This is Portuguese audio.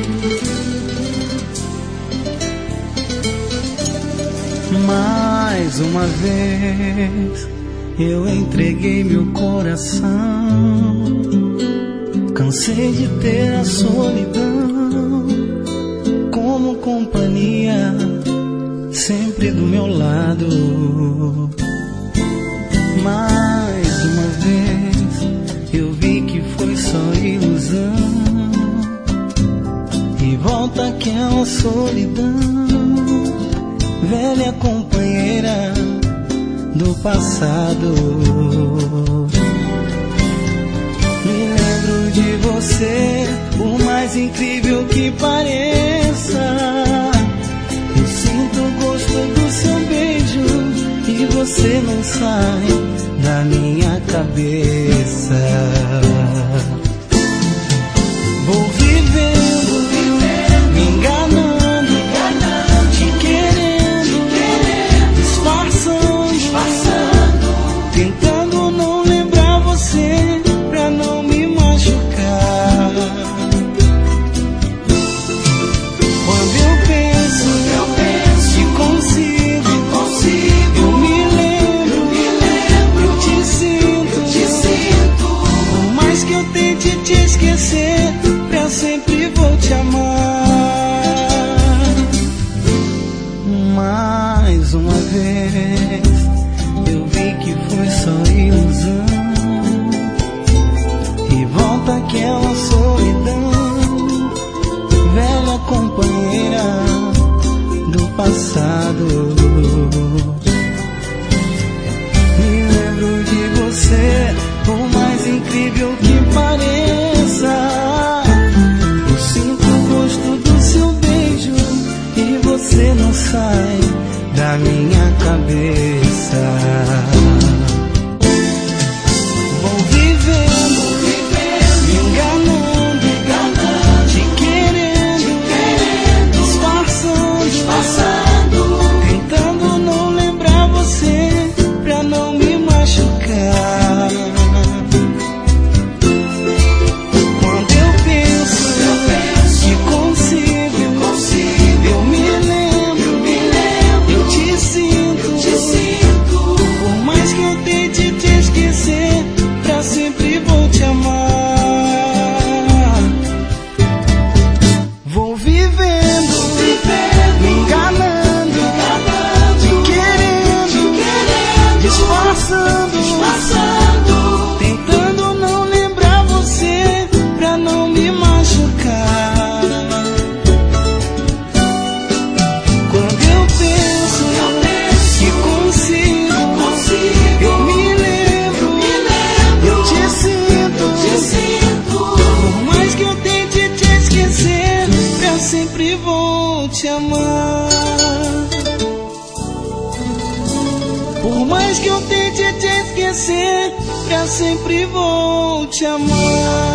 Mais uma vez eu entreguei meu coração. Cansei de ter a solidão como companhia, sempre do meu lado. Mais uma vez eu vi que foi só ilusão, e volta aquela solidão, velha companheira do passado. Me lembro de você, por mais incrível que pareça. Eu sinto o gosto do seu beijo e você não sai da minha cabeça. Vou vivendo, me enganando, te querendo, disfarçando, tentando não lembrar você pra não me machucar. Quando eu penso que consigo, eu me lembro, eu te sinto. Por mais que eu tente te esquecer, pra sempre vou te amar. Mais uma vez eu vi que foi só ilusão, e volta aquela solidão, velha companheira do passado. Me lembro de você, por mais incrível que pareça. Eu sinto o gosto do seu beijo e você não sai da minha cabeça. Vou vivendo, me enganando, te querendo, disfarçando, tentando não lembrar você pra não me machucar. Quando eu penso que consigo, eu me lembro, eu te sinto. Por mais que eu tente te esquecer, pra sempre vou te amar. Vou vivendo, me enganando, te querendo, disfarçando, tentando não lembrar você pra não me machucar. Quando eu penso que consigo, eu me lembro, eu te sinto. Por mais que eu tente te esquecer, pra sempre vou te amar. Por mais que eu tente te esquecer, pra sempre vou te amar.